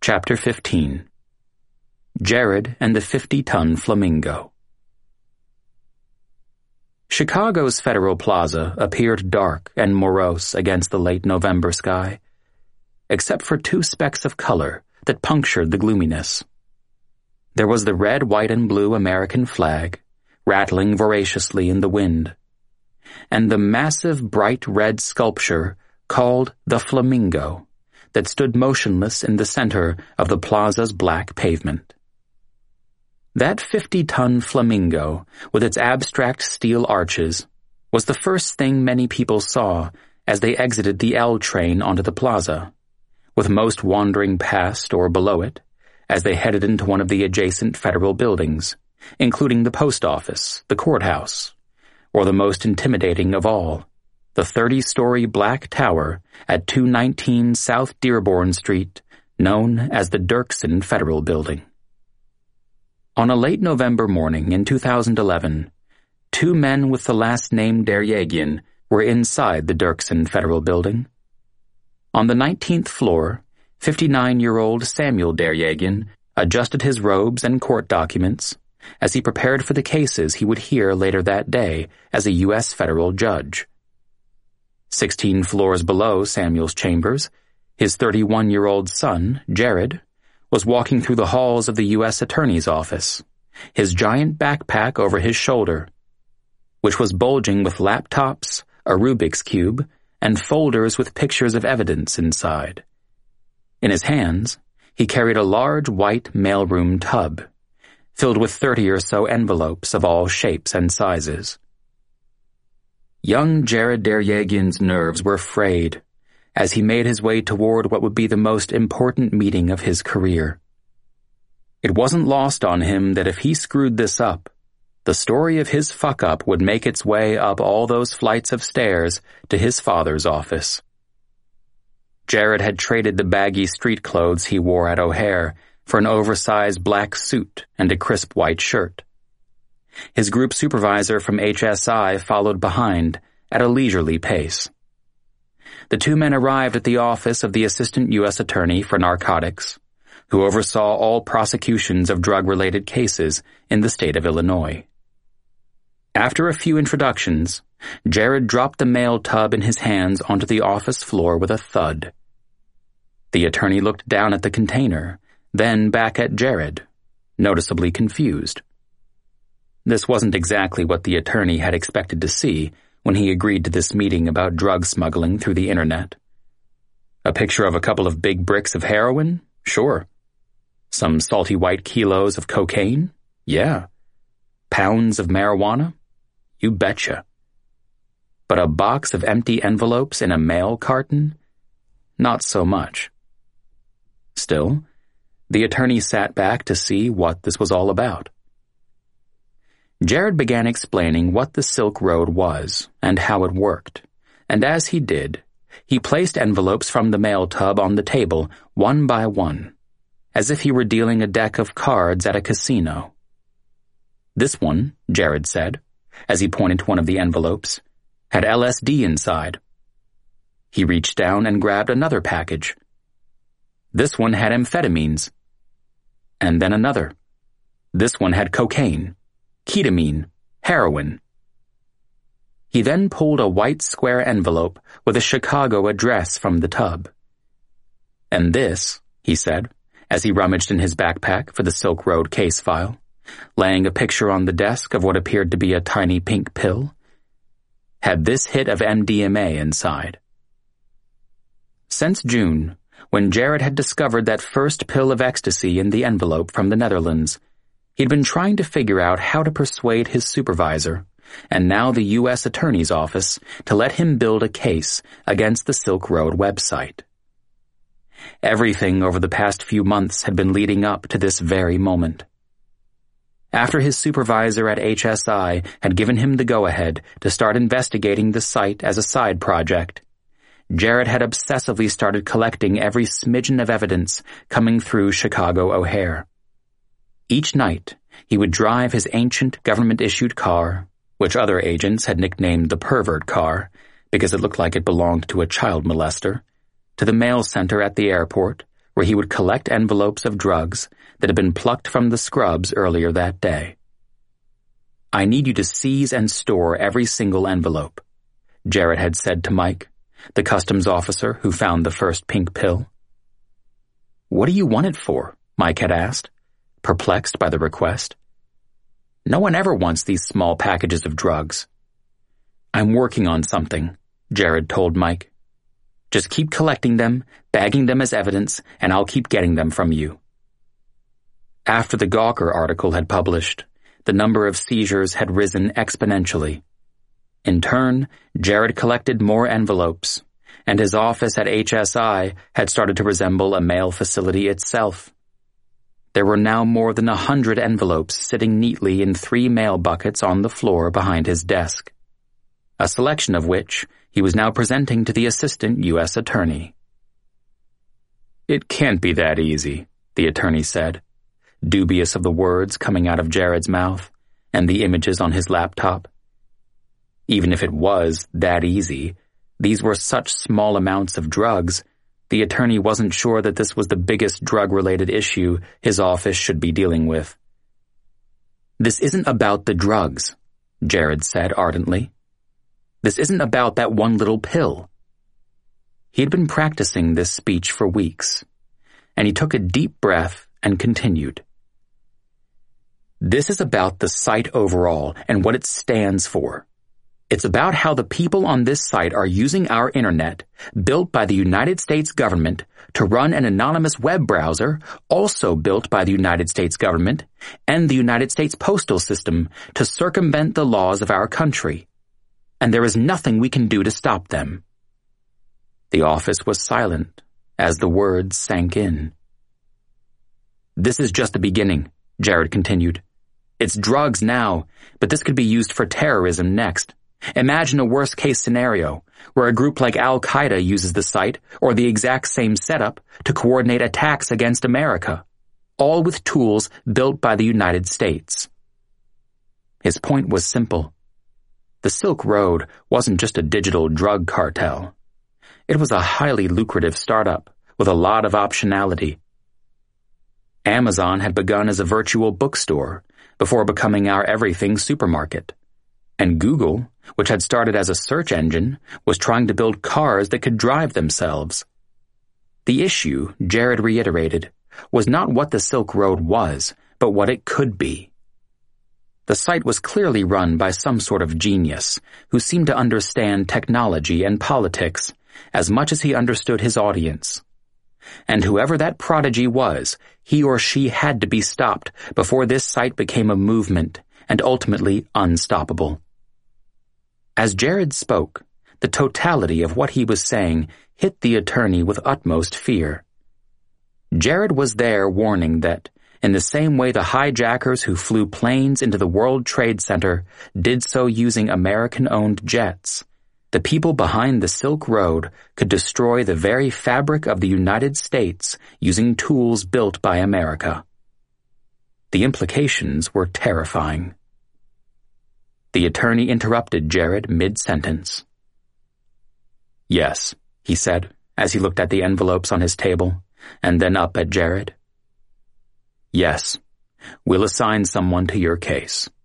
Chapter 15. Jared and the 50-ton Flamingo. Chicago's Federal Plaza appeared dark and morose against the late November sky, except for two specks of color that punctured the gloominess. There was the red, white, and blue American flag, rattling voraciously in the wind, and the massive bright red sculpture called the Flamingo that stood motionless in the center of the plaza's black pavement. That 50-ton Flamingo, with its abstract steel arches, was the first thing many people saw as they exited the L train onto the plaza, with most wandering past or below it as they headed into one of the adjacent federal buildings, including the post office, the courthouse, or the most intimidating of all, the 30-story black tower at 219 South Dearborn Street, known as the Dirksen Federal Building. On a late November morning in 2011, two men with the last name Deryagian were inside the Dirksen Federal Building. On the 19th floor, 59-year-old Samuel Deryagian adjusted his robes and court documents as he prepared for the cases he would hear later that day as a U.S. federal judge. 16 floors below Samuel's chambers, his 31-year-old son, Jared, was walking through the halls of the U.S. Attorney's office, his giant backpack over his shoulder, which was bulging with laptops, a Rubik's Cube, and folders with pictures of evidence inside. In his hands, he carried a large white mailroom tub, filled with 30 or so envelopes of all shapes and sizes. Young Jared Deryagian's nerves were frayed as he made his way toward what would be the most important meeting of his career. It wasn't lost on him that if he screwed this up, the story of his fuck-up would make its way up all those flights of stairs to his father's office. Jared had traded the baggy street clothes he wore at O'Hare for an oversized black suit and a crisp white shirt. His group supervisor from HSI followed behind at a leisurely pace. The two men arrived at the office of the Assistant U.S. Attorney for Narcotics, who oversaw all prosecutions of drug-related cases in the state of Illinois. After a few introductions, Jared dropped the mail tub in his hands onto the office floor with a thud. The attorney looked down at the container, then back at Jared, noticeably confused. This wasn't exactly what the attorney had expected to see when he agreed to this meeting about drug smuggling through the internet. A picture of a couple of big bricks of heroin? Sure. Some salty white kilos of cocaine? Yeah. Pounds of marijuana? You betcha. But a box of empty envelopes in a mail carton? Not so much. Still, the attorney sat back to see what this was all about. Jared began explaining what the Silk Road was and how it worked, and as he did, he placed envelopes from the mail tub on the table one by one, as if he were dealing a deck of cards at a casino. This one, Jared said, as he pointed to one of the envelopes, had LSD inside. He reached down and grabbed another package. This one had amphetamines. And then another. This one had cocaine, ketamine, heroin. He then pulled a white square envelope with a Chicago address from the tub. And this, he said, as he rummaged in his backpack for the Silk Road case file, laying a picture on the desk of what appeared to be a tiny pink pill, had this hit of MDMA inside. Since June, when Jared had discovered that first pill of ecstasy in the envelope from the Netherlands, he'd been trying to figure out how to persuade his supervisor, and now the U.S. Attorney's Office, to let him build a case against the Silk Road website. Everything over the past few months had been leading up to this very moment. After his supervisor at HSI had given him the go-ahead to start investigating the site as a side project, Jared had obsessively started collecting every smidgen of evidence coming through Chicago O'Hare. Each night, he would drive his ancient government-issued car, which other agents had nicknamed the pervert car because it looked like it belonged to a child molester, to the mail center at the airport, where he would collect envelopes of drugs that had been plucked from the scrubs earlier that day. "I need you to seize and store every single envelope," Jared had said to Mike, the customs officer who found the first pink pill. "What do you want it for?" Mike had asked, perplexed by the request. "No one ever wants these small packages of drugs." "I'm working on something," Jared told Mike. "Just keep collecting them, bagging them as evidence, and I'll keep getting them from you." After the Gawker article had published, the number of seizures had risen exponentially. In turn, Jared collected more envelopes, and his office at HSI had started to resemble a mail facility itself. There were now more than 100 envelopes sitting neatly in 3 mail buckets on the floor behind his desk, a selection of which he was now presenting to the assistant U.S. attorney. "It can't be that easy," the attorney said, dubious of the words coming out of Jared's mouth and the images on his laptop. Even if it was that easy, these were such small amounts of drugs, the attorney wasn't sure that this was the biggest drug-related issue his office should be dealing with. "This isn't about the drugs," Jared said ardently. "This isn't about that one little pill." He had been practicing this speech for weeks, and he took a deep breath and continued. "This is about the site overall and what it stands for. It's about how the people on this site are using our internet, built by the United States government, to run an anonymous web browser, also built by the United States government, and the United States postal system to circumvent the laws of our country. And there is nothing we can do to stop them." The office was silent as the words sank in. "This is just the beginning," Jared continued. "It's drugs now, but this could be used for terrorism next. Imagine a worst-case scenario where a group like Al-Qaeda uses the site or the exact same setup to coordinate attacks against America, all with tools built by the United States." His point was simple. The Silk Road wasn't just a digital drug cartel. It was a highly lucrative startup with a lot of optionality. Amazon had begun as a virtual bookstore before becoming our everything supermarket. And Google, which had started as a search engine, was trying to build cars that could drive themselves. The issue, Jared reiterated, was not what the Silk Road was, but what it could be. The site was clearly run by some sort of genius who seemed to understand technology and politics as much as he understood his audience. And whoever that prodigy was, he or she had to be stopped before this site became a movement and ultimately unstoppable. As Jared spoke, the totality of what he was saying hit the attorney with utmost fear. Jared was there warning that, in the same way the hijackers who flew planes into the World Trade Center did so using American-owned jets, the people behind the Silk Road could destroy the very fabric of the United States using tools built by America. The implications were terrifying. The attorney interrupted Jared mid-sentence. "Yes," he said, as he looked at the envelopes on his table, and then up at Jared. "Yes, we'll assign someone to your case."